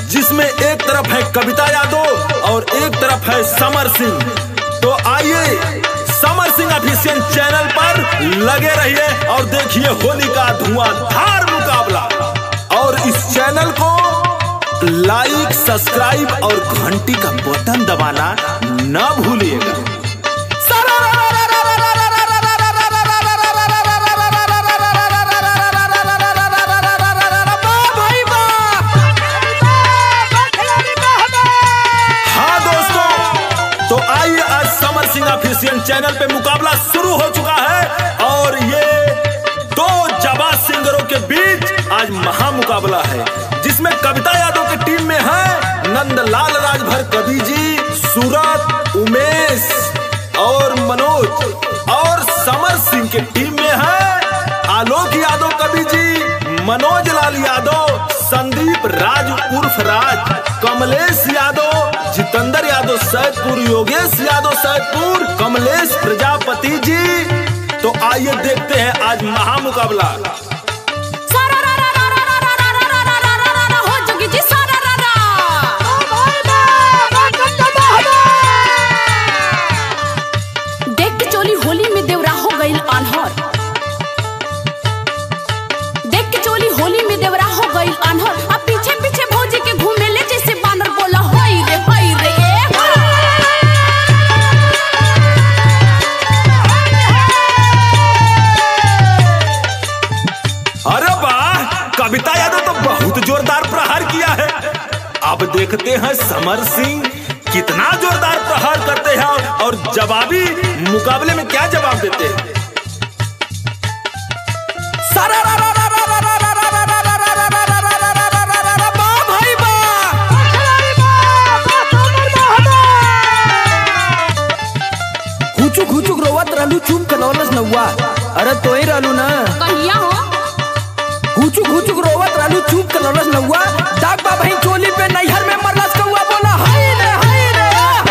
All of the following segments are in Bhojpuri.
जिसमें एक तरफ है कविता यादव और एक तरफ है समर सिंह। तो आइए समर सिंह ऑफिशियल चैनल पर लगे रहिए और देखिए होली का धुआंधार मुकाबला। और इस चैनल को लाइक, सब्सक्राइब और घंटी का बटन दबाना ना भूलिएगा। तो आइए आज समर सिंह ऑफिशियल चैनल पे मुकाबला शुरू हो चुका है और ये दो जाबाज सिंगरों के बीच आज महामुकाबला है, जिसमें कविता यादव की टीम में है नंदलाल राजभर कवि जी, सूरत, उमेश और मनोज, और समर सिंह की टीम में है आलोक यादव कवि जी, मनोज लाल यादव, संदीप राज उर्फ राज, कमलेश यादव, जितेंद्र यादव सैदपुर, योगेश यादव सैदपुर, कमलेश प्रजापति जी। तो आइए देखते हैं आज महामुकाबला। देख के चोली होली में देवरा हो गईल अनहर, देख के चोली होली में देवरा हो गईल अनहर। अब पीछे पीछे भौजी के घूमे ले जैसे बानर, बोला होई रे होई रे। अरे वाह, कविता यादव तो बहुत जोरदार प्रहार किया है। अब देखते हैं समर सिंह कितना जोरदार प्रहार करते हैं और जवाबी मुकाबले में क्या जवाब देते हैं। हुचुक रोवत रहलू, चुप कलौलस नौवा। अरे तो ही रहलू ना, कहिया हो हुचुक रोवत रहलू, चुप कलौलस नौवा। डाक बा बहिन चोली पे नैहर में मरलस कौवा, बोला हाय रे हाय रे।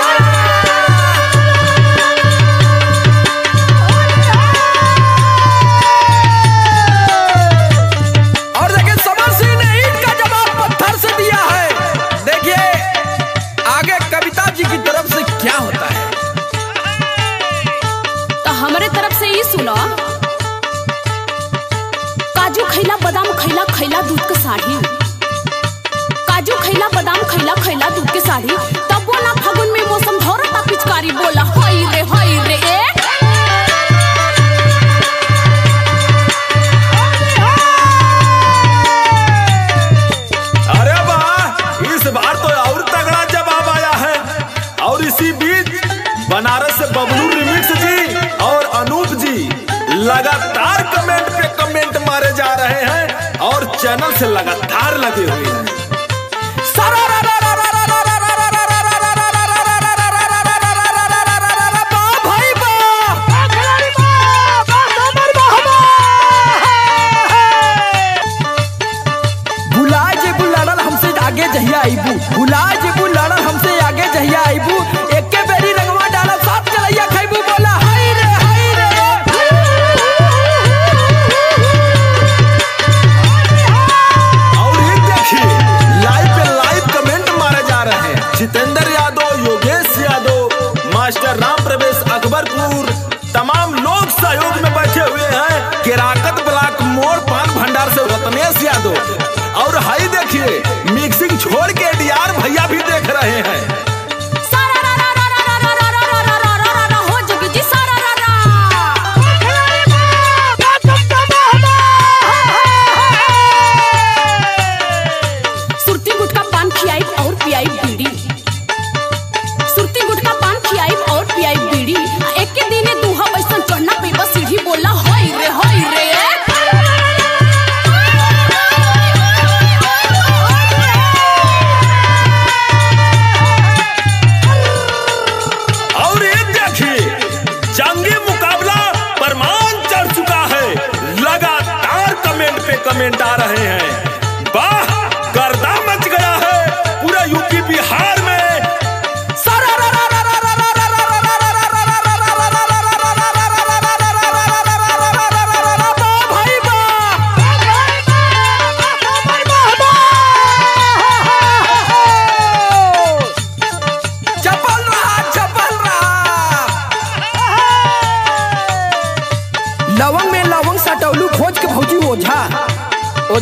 और देखिए समर सिंह ने ईंट का जवाब पत्थर से दिया है। देखिए आगे कविता जी की तरफ से क्या होता है। तो हमारे तरफ से ये सुनो, काजू खैला बादाम खैला खैला दूध के साड़ी, काजू खैला बादाम खैला खैला दूध के साड़ी। तब बोला फागुन में मौसम धौरता पिचकारी, बोला होई रे होई रे। अरे वाह, इस बार तो और तगड़ा जवाब आया है। और इसी बीच बनारस से बबलू रिमिक्स जी और अनूप जी लगातार कमेंट पे कमेंट मारे जा रहे हैं और चैनल से लगातार लगे हुए हैं। गुलाज बुलाड़ल हमसे आगे जहिया आईबू, गुलाज बुलाड़ल हमसे आगे जहिया आईबू। एक के बेरी रंगवा डालल, साथ चलैया खैबू, बोला हाय रे हाय रे। और ये देखिए लाइव पे लाइव कमेंट मारे जा रहे हैं। जितेंद्र यादव, योगेश यादव, मास्टर राम प्रवेश अकबरपुर, तमाम लोग सहयोग में बैठे हुए हैं। केराकत ब्लॉक मोड़ पान भंडार से रत्नेश यादव। और हाई देखिए मिक्सिंग छोड़ के डीआर भैया भी देख रहे हैं। सुरती गुटका पान खियाई और पियाई बीड़ी, सुरती गुटका पान खियाई और पियाई बीड़ी। एक के दिने दूहा वैसन चढ़ना पेबा सीढ़ी, बोला होई रे होई रे।